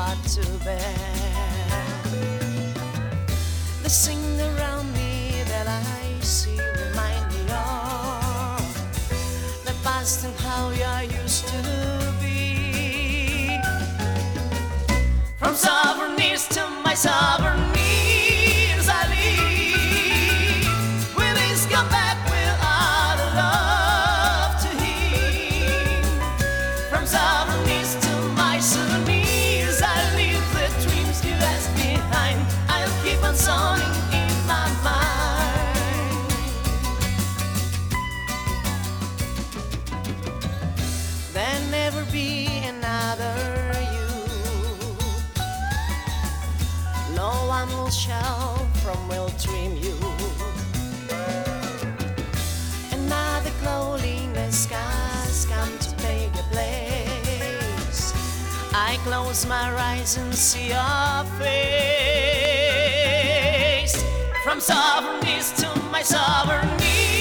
heart to bear. The scene around me that I see remind me of the past and how I used to be. From sovereign east to my sovereign ears I leave. Will this come back without a love to heal? From sovereign east to my souvenirs I leave the dreams you left behind. I'll keep on songing in my mind. There'll never be another you. No one will shout from will dream you. Another cloudy in the skies come to take a place. I close my eyes and see your face. From sovereign east to my sovereign east